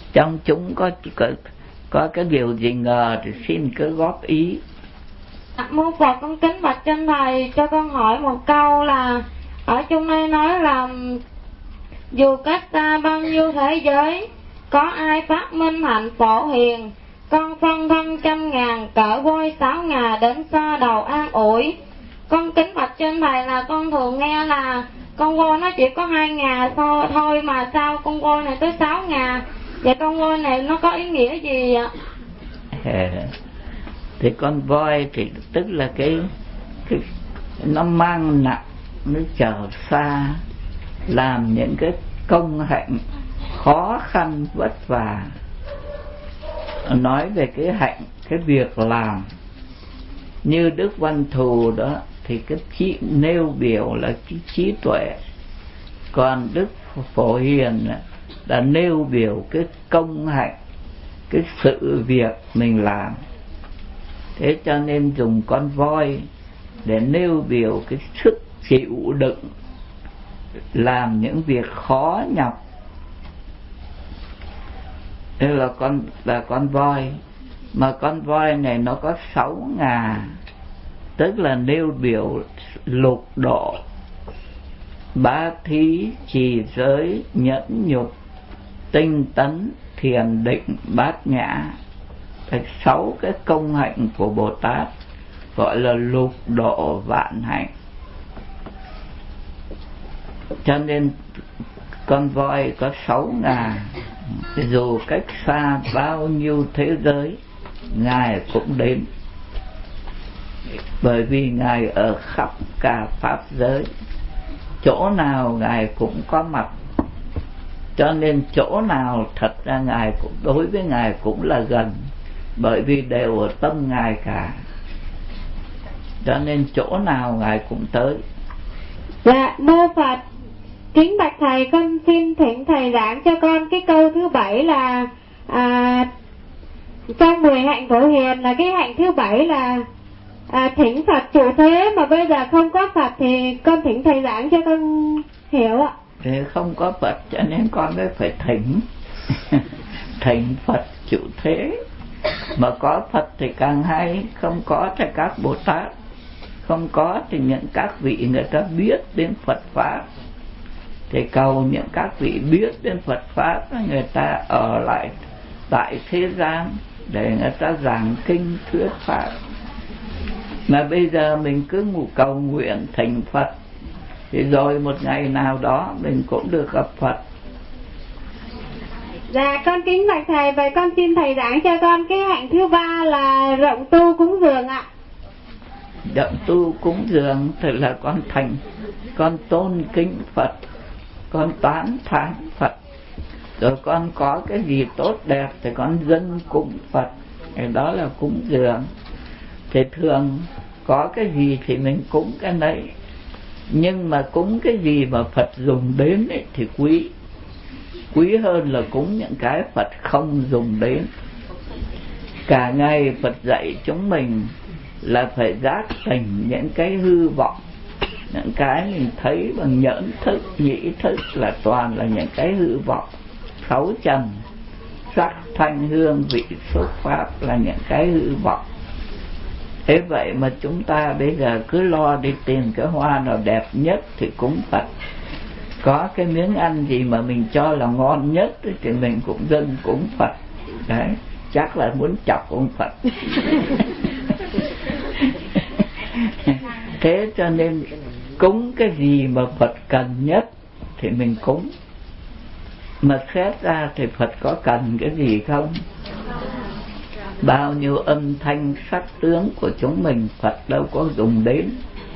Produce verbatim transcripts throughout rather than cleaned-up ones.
trong chúng có có, có cái điều gì ngờ thì xin cứ góp ý. Mô Phật, con kính bạch trên thầy cho con hỏi một câu là ở trong đây nói là dù cách xa bao nhiêu thế giới, có ai phát minh hạnh phổ hiền, con phân thân trăm ngàn cỡ voi sáu ngà đến xa đầu an ủi. Con kính bạch trên thầy là con thường nghe là con voi nó chỉ có hai ngà thôi mà sao con voi này tới sáu ngà? Vậy con voi này nó có ý nghĩa gì ạ? Thì con voi thì tức là cái, cái nó mang nặng, nó chở xa, làm những cái công hạnh khó khăn vất vả. Nói về cái hạnh, cái việc làm như Đức Văn Thù đó thì cái trí nêu biểu là cái trí tuệ, còn Đức Phổ Hiền là nêu biểu cái công hạnh, cái sự việc mình làm. Thế cho nên dùng con voi để nêu biểu cái sức chịu đựng làm những việc khó nhọc. Đây là con là con voi, mà con voi này nó có sáu ngà, tức là nêu biểu lục độ, bá thí, trì giới, nhẫn nhục, tinh tấn, thiền định, bát nhã. Sáu cái công hạnh của Bồ Tát gọi là lục độ vạn hạnh. Cho nên con voi có sáu ngà, dù cách xa bao nhiêu thế giới Ngài cũng đến, bởi vì Ngài ở khắp cả pháp giới, chỗ nào Ngài cũng có mặt. Cho nên chỗ nào thật ra Ngài cũng, đối với Ngài cũng là gần, bởi vì đều ở tâm Ngài cả. Cho nên chỗ nào Ngài cũng tới. Dạ, mô Phật. Kính bạch thầy, con xin thỉnh thầy giảng cho con cái câu thứ bảy là à, trong mười hạnh Phổ Hiền là cái hạnh thứ bảy là à, thỉnh Phật trụ thế, mà bây giờ không có Phật thì con thỉnh thầy giảng cho con hiểu ạ. Thế không có Phật cho nên con mới phải thỉnh thỉnh Phật trụ thế. Mà có Phật thì càng hay, không có thì các Bồ Tát, không có thì những các vị người ta biết đến Phật Pháp, thì cầu những các vị biết đến Phật Pháp, người ta ở lại tại thế gian để người ta giảng kinh thuyết Pháp. Mà bây giờ mình cứ ngủ cầu nguyện thỉnh Phật, thì rồi một ngày nào đó mình cũng được gặp Phật. Dạ, con kính bạch thầy, vậy con xin thầy giảng cho con cái hạnh thứ ba là rộng tu cúng dường ạ. Rộng tu cúng dường thì là con thành, con tôn kính Phật, con tán thán Phật, rồi con có cái gì tốt đẹp thì con dâng cúng Phật, thì đó là cúng dường. Thì thường có cái gì thì mình cúng cái đấy, nhưng mà cúng cái gì mà Phật dùng đến ấy thì quý quý hơn là cúng những cái Phật không dùng đến. Cả ngày Phật dạy chúng mình là phải giác tỉnh những cái hư vọng, những cái mình thấy bằng nhẫn thức, nhĩ thức là toàn là những cái hư vọng. Sáu trần, sắc thanh hương vị xúc pháp là những cái hư vọng. Thế vậy mà chúng ta bây giờ cứ lo đi tìm cái hoa nào đẹp nhất thì cúng Phật. Có cái miếng ăn gì mà mình cho là ngon nhất thì mình cũng dâng cúng Phật. Đấy, chắc là muốn chọc ông Phật. Thế cho nên cúng cái gì mà Phật cần nhất thì mình cúng. Mà xét ra thì Phật có cần cái gì không? Bao nhiêu âm thanh sắc tướng của chúng mình Phật đâu có dùng đến.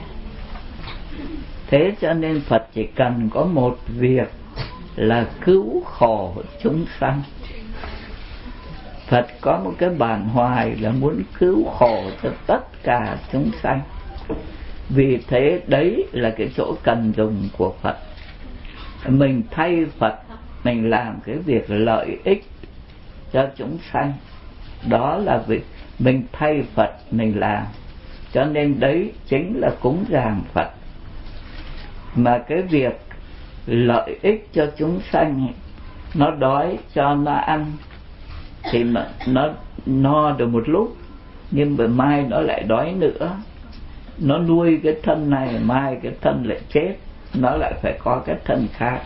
Thế cho nên Phật chỉ cần có một việc là cứu khổ chúng sanh. Phật có một cái bản hoài là muốn cứu khổ cho tất cả chúng sanh. Vì thế đấy là cái chỗ cần dùng của Phật. Mình thay Phật, mình làm cái việc lợi ích cho chúng sanh, đó là việc mình thay Phật mình làm. Cho nên đấy chính là cúng dường Phật. Mà cái việc lợi ích cho chúng sanh nó đói cho nó ăn thì mà nó no được một lúc, nhưng mà mai nó lại đói nữa, nó nuôi cái thân này, mai cái thân lại chết, nó lại phải có cái thân khác.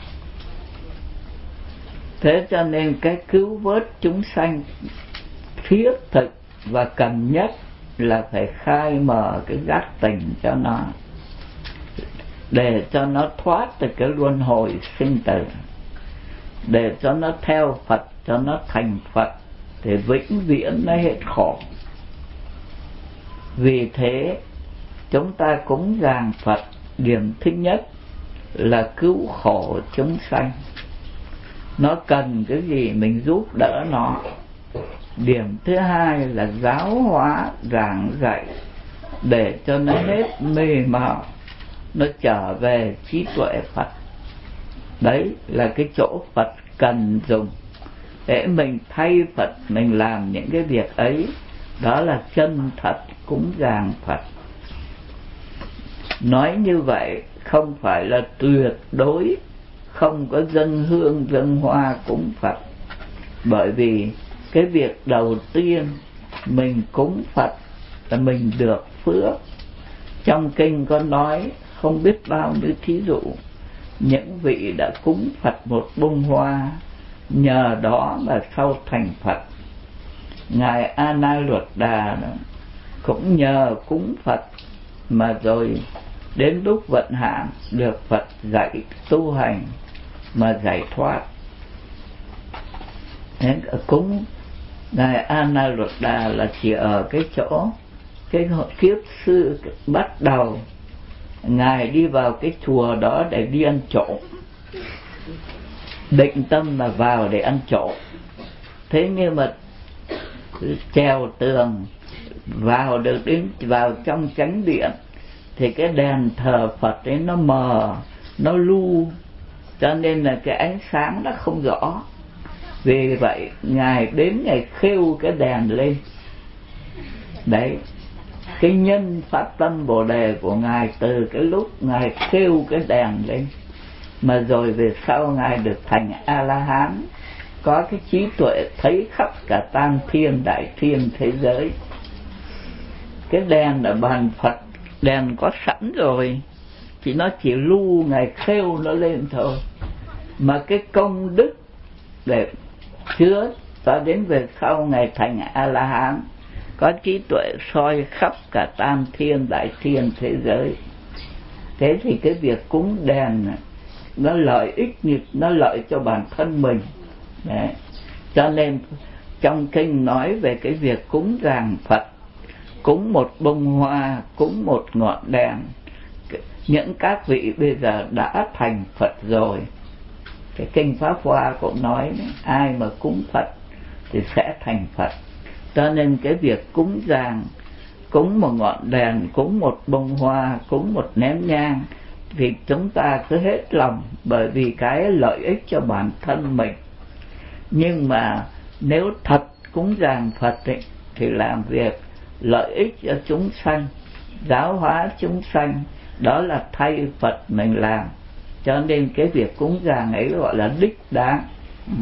Thế cho nên cái cứu vớt chúng sanh thiết thực và cần nhất là phải khai mở cái giác tỉnh cho nó, để cho nó thoát từ cái luân hồi sinh tử, để cho nó theo Phật, cho nó thành Phật, thì vĩnh viễn nó hết khổ. Vì thế chúng ta cúng dường Phật, điểm thứ nhất là cứu khổ chúng sanh. Nó cần cái gì mình giúp đỡ nó. Điểm thứ hai là giáo hóa giảng dạy, để cho nó hết mê mờ, nó trở về trí tuệ Phật. Đấy là cái chỗ Phật cần dùng để mình thay Phật, mình làm những cái việc ấy. Đó là chân thật cúng dường Phật. Nói như vậy không phải là tuyệt đối không có dâng hương dâng hoa cúng Phật, bởi vì cái việc đầu tiên mình cúng Phật là mình được phước. Trong kinh có nói không biết bao nhiêu thí dụ, những vị đã cúng Phật một bông hoa, nhờ đó mà sau thành Phật. Ngài A Nan Luật Đà cũng nhờ cúng Phật mà rồi đến lúc vận hạn được Phật dạy tu hành mà giải thoát. Nên cúng Ngài A Nan Luật Đà là chỉ ở cái chỗ cái kiếp sư bắt đầu Ngài đi vào cái chùa đó để đi ăn trộm, định tâm là vào để ăn trộm. Thế nhưng mà trèo tường vào được đến vào trong chánh điện thì cái đèn thờ Phật ấy nó mờ, nó lu, cho nên là cái ánh sáng nó không rõ. Vì vậy Ngài đến Ngài khêu cái đèn lên. Đấy, cái nhân phát tâm Bồ Đề của Ngài từ cái lúc Ngài khêu cái đèn lên mà rồi về sau Ngài được thành A-la-hán, có cái trí tuệ thấy khắp cả tam thiên đại thiên thế giới. Cái đèn ở bàn Phật, đèn có sẵn rồi, chỉ nó chỉ lu Ngài khêu nó lên thôi. Mà cái công đức để chứa cho đến về sau Ngài thành A-la-hán, có trí tuệ soi khắp cả tam thiên đại thiên thế giới. Thế thì cái việc cúng đèn nó lợi ích, nó lợi cho bản thân mình. Đấy. Cho nên trong kinh nói về cái việc cúng dường Phật, cúng một bông hoa, cúng một ngọn đèn. Những các vị bây giờ đã thành Phật rồi. Cái kinh Pháp Hoa cũng nói đấy, ai mà cúng Phật thì sẽ thành Phật. Cho nên cái việc cúng dường, cúng một ngọn đèn, cúng một bông hoa, cúng một nén nhang thì chúng ta cứ hết lòng, bởi vì cái lợi ích cho bản thân mình. Nhưng mà nếu thật cúng dường Phật ấy, thì làm việc lợi ích cho chúng sanh, giáo hóa chúng sanh, đó là thay Phật mình làm. Cho nên cái việc cúng dường ấy gọi là đích đáng. ừ.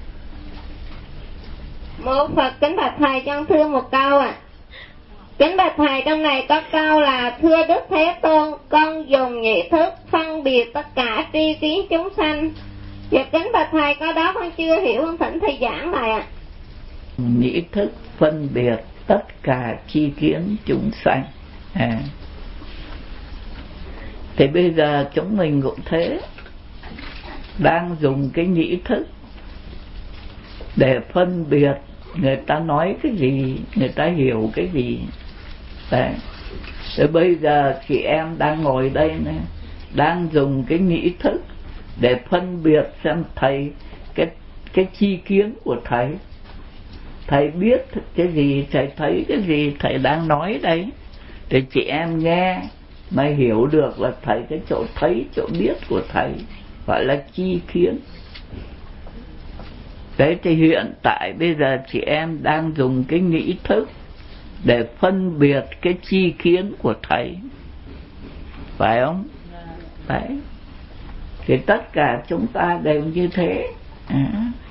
Mô Phật kính bạch thầy, con thưa một câu ạ. À. Kính bạch thầy, trong này có câu là: thưa Đức Thế Tôn, con dùng nhị thức phân biệt tất cả tri kiến chúng sanh. Dạ kính bạch thầy, có đó con chưa hiểu, con thỉnh thầy giảng lại ạ. À. Nhị thức phân biệt tất cả tri kiến chúng sanh. À. Thì bây giờ chúng mình cũng thế, đang dùng cái nhị thức để phân biệt người ta nói cái gì, người ta hiểu cái gì. Đấy. Rồi bây giờ chị em đang ngồi đây này, đang dùng cái nhị thức để phân biệt xem thầy, cái cái chi kiến của thầy, thầy biết cái gì, thầy thấy cái gì, thầy đang nói đấy, để chị em nghe mà hiểu được là thầy, cái chỗ thấy, chỗ biết của thầy gọi là chi kiến. Đấy, thì hiện tại bây giờ chị em đang dùng cái nghĩ thức để phân biệt cái chi kiến của thầy, phải không? Đấy. Thì tất cả chúng ta đều như thế. à,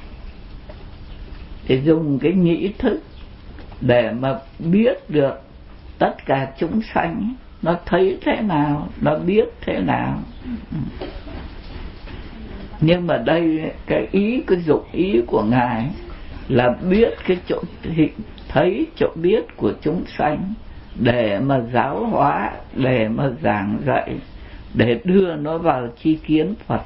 thì dùng cái nhĩ thức để mà biết được tất cả chúng sanh nó thấy thế nào, nó biết thế nào. Nhưng mà đây cái ý, cái dụng ý của Ngài là biết cái chỗ thấy, chỗ biết của chúng sanh để mà giáo hóa, để mà giảng dạy, để đưa nó vào chi kiến Phật.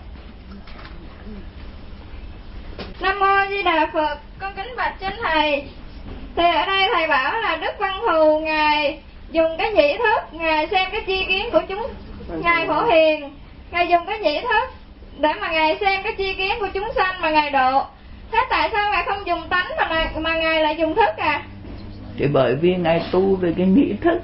Nam mô Di Đà Phật. Con kính bạch trên thầy, thì ở đây thầy bảo là Đức Văn Thù Ngài dùng cái nhĩ thức, Ngài xem cái chi kiến của chúng, Ngài Phổ Hiền Ngài dùng cái nhĩ thức để mà Ngài xem cái chi kiến của chúng sanh mà Ngài độ. Thế tại sao Ngài không dùng tánh mà, mà Ngài lại dùng thức à? Thì bởi vì Ngài tu về cái nhĩ thức.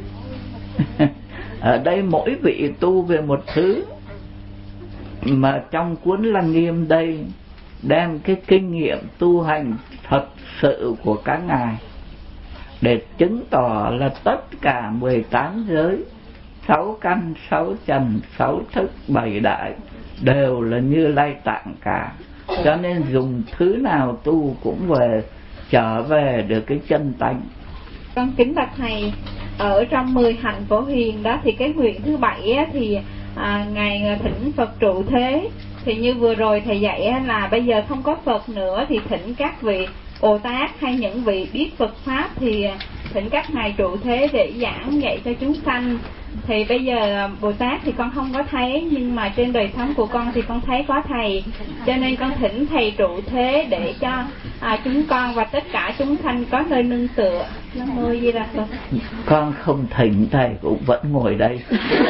Ở đây mỗi vị tu về một thứ, mà trong cuốn Lăng Nghiêm đây đem cái kinh nghiệm tu hành thật sự của các ngài để chứng tỏ là tất cả mười tám giới, sáu căn, sáu trần, sáu thức, bảy đại đều là Như Lai Tạng cả. Cho nên dùng thứ nào tu cũng về trở về được cái chân tánh. Con kính bạch thầy, ở trong mười hạnh Phổ Hiền đó thì cái nguyện thứ bảy á, thì à, ngài thỉnh Phật trụ thế. Thì như vừa rồi thầy dạy á, là bây giờ không có Phật nữa thì thỉnh các vị Bồ Tát hay những vị biết Phật pháp thì thỉnh các ngài trụ thế để giảng dạy cho chúng sanh. Thì bây giờ Bồ Tát thì con không có thấy, nhưng mà trên đời sống của con thì con thấy có thầy, cho nên con thỉnh thầy trụ thế để cho à, chúng con và tất cả chúng sanh có nơi nương tựa. Nam mô Di Đà Phật. Con không thỉnh thầy cũng vẫn ngồi đây.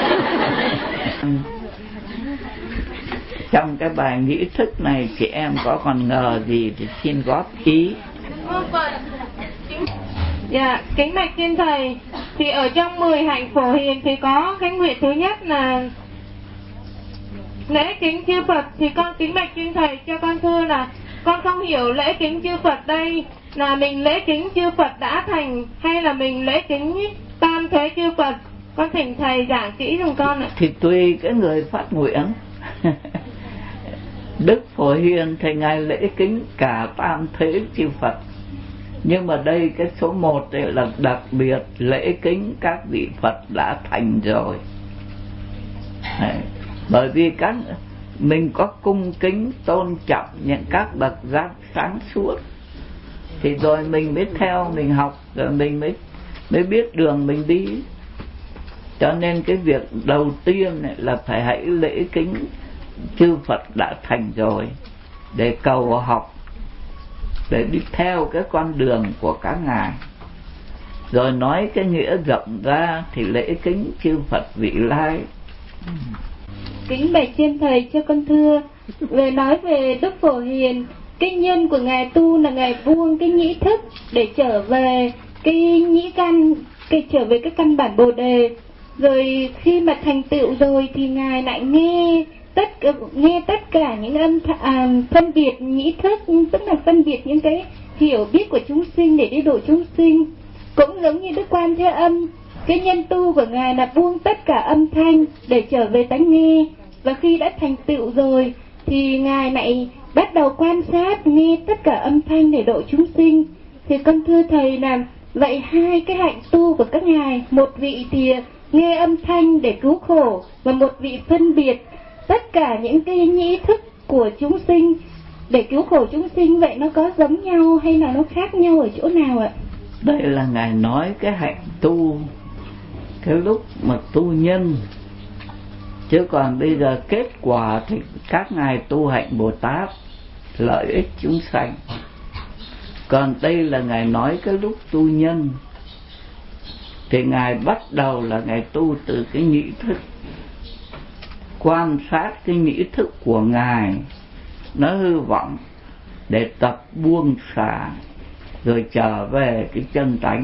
Trong cái bài nghĩ thức này chị em có còn ngờ gì thì xin góp ý. Dạ, kính bạch trên thầy, thì ở trong mười hạnh Phổ Hiền thì có cái nguyện thứ nhất là lễ kính chư Phật. Thì con kính bạch trên thầy cho con thưa là con không hiểu lễ kính chư Phật đây là mình lễ kính chư Phật đã thành hay là mình lễ kính tam thế chư Phật. Con thỉnh thầy giảng kỹ giùm con ạ. Thì tùy cái người phát nguyện. Đức Phổ Hiền thì ngài lễ kính cả tam thế chư Phật, nhưng mà đây cái số một đây là đặc biệt lễ kính các vị Phật đã thành rồi. Đấy. Bởi vì các mình có cung kính tôn trọng những các bậc giác sáng suốt thì rồi mình mới theo, mình học, rồi mình mới mới biết đường mình đi. Cho nên cái việc đầu tiên này là phải hãy lễ kính chư Phật đã thành rồi để cầu học, để đi theo cái con đường của các ngài. Rồi nói cái nghĩa rộng ra thì lễ kính chư Phật vị lai. Kính bạch trên thầy cho con thưa, về nói về Đức Phổ Hiền, cái nhân của ngài tu là ngài buông cái nhĩ thức để trở về cái nhĩ căn, cái trở về cái căn bản Bồ Đề. Rồi khi mà thành tựu rồi thì ngài lại nghe tất nghe tất cả những âm à, phân biệt nhĩ thức, tức là phân biệt những cái hiểu biết của chúng sinh để đi độ chúng sinh. Cũng giống như Đức Quan Thế Âm, cái nhân tu của ngài là buông tất cả âm thanh để trở về tánh nghe. Và khi đã thành tựu rồi thì ngài lại bắt đầu quan sát, nghe tất cả âm thanh để độ chúng sinh. Thì con thưa thầy là vậy hai cái hạnh tu của các ngài, một vị thì nghe âm thanh để cứu khổ, và một vị phân biệt tất cả những cái nhĩ thức của chúng sinh để cứu khổ chúng sinh. Vậy nó có giống nhau hay là nó khác nhau ở chỗ nào ạ? Đây là ngài nói cái hạnh tu cái lúc mà tu nhân, chứ còn bây giờ kết quả thì các ngài tu hạnh Bồ Tát, lợi ích chúng sanh. Còn đây là ngài nói cái lúc tu nhân thì ngài bắt đầu là ngài tu từ cái nhĩ thức, quan sát cái nhĩ thức của ngài nó hư vọng để tập buông xả rồi trở về cái chân tánh.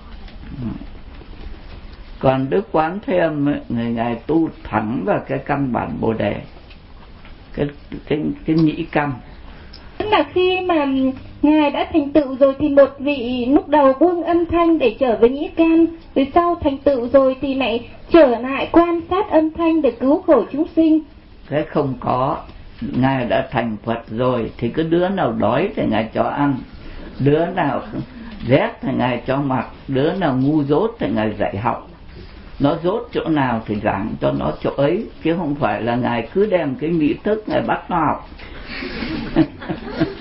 Còn Đức Quán Thế Âm ấy, người ngài tu thẳng vào cái căn bản Bồ Đề, cái cái cái nhĩ căn. Tức là khi mà ngài đã thành tựu rồi thì một vị lúc đầu buông âm thanh để trở về nhĩ căn, từ sau thành tựu rồi thì lại trở lại quan sát âm thanh để cứu khổ chúng sinh. Cái không có. Ngài đã thành Phật rồi thì cứ đứa nào đói thì Ngài cho ăn, đứa nào rét thì Ngài cho mặc, đứa nào ngu dốt thì Ngài dạy học. Nó dốt chỗ nào thì giảng cho nó chỗ ấy, chứ không phải là Ngài cứ đem cái mỹ thức Ngài bắt nó học.